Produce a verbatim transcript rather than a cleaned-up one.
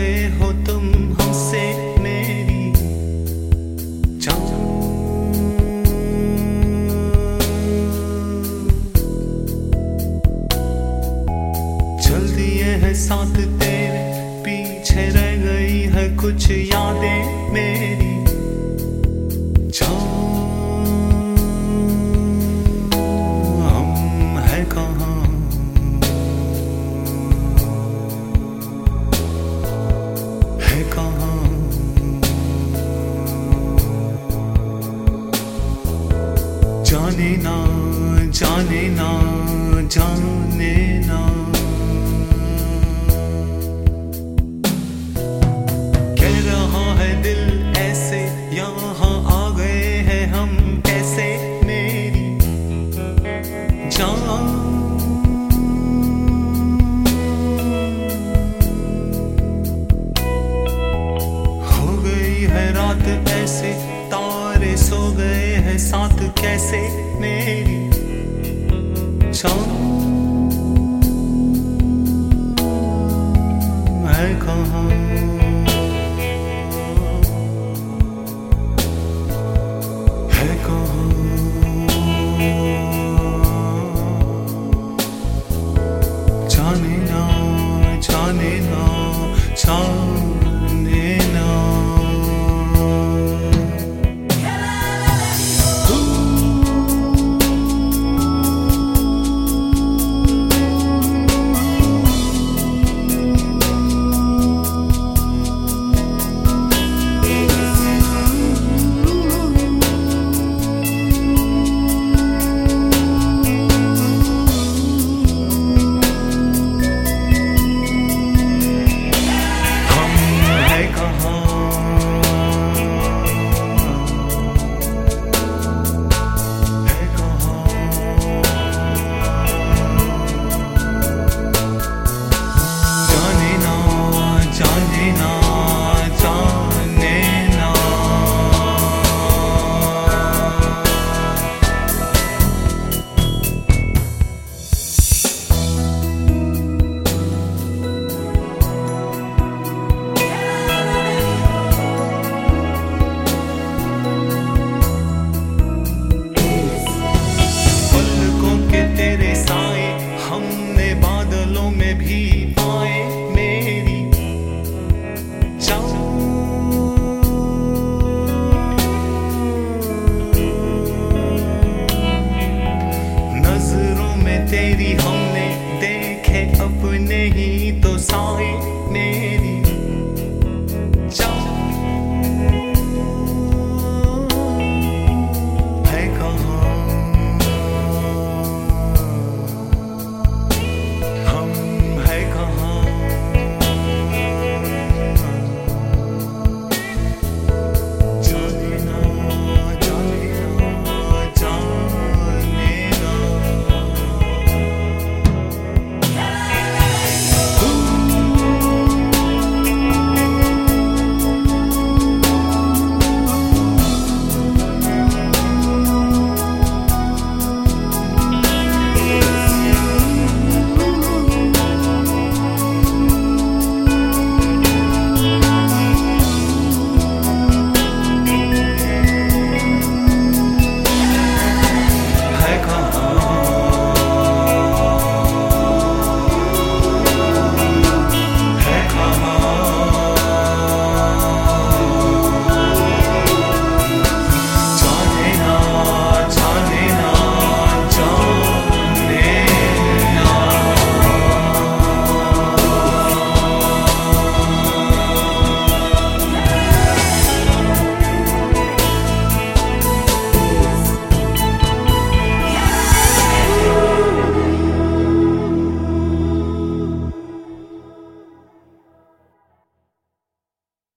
गए हो तुम हमसे मेरी जान। चल दिए हैं साथ तेरे, पीछे रह गई है कुछ यादें मेरी जान। हम है कहाँ, है कहाँ, जाने ना जाने ना जाने ना। कह रहा है दिल ऐसे यहाँ आ गए हैं हम कैसे मेरी जान। हो गई है रात ऐसे, तारे सो गए हैं साथ कैसे मेरी जान। है कहाँ, है कहाँ, जाने ना जाने ना जाने।